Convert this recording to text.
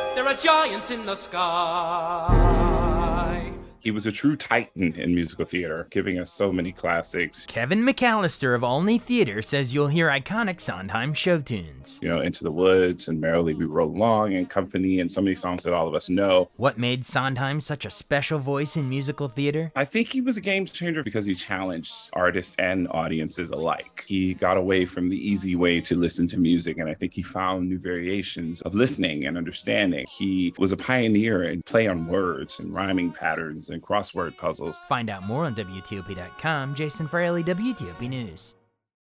There are giants in the sky. He was a true titan in musical theater, giving us so many classics. Kevin McAllister of Olney Theater says you'll hear iconic Sondheim show tunes. You know, Into the Woods and Merrily We Roll Along and Company and so many songs that all of us know. What made Sondheim such a special voice in musical theater? I think he was a game changer because he challenged artists and audiences alike. He got away from the easy way to listen to music, and I think he found new variations of listening and understanding. He was a pioneer in play on words and rhyming patterns and crossword puzzles. Find out more on WTOP.com. Jason Fraley, WTOP News.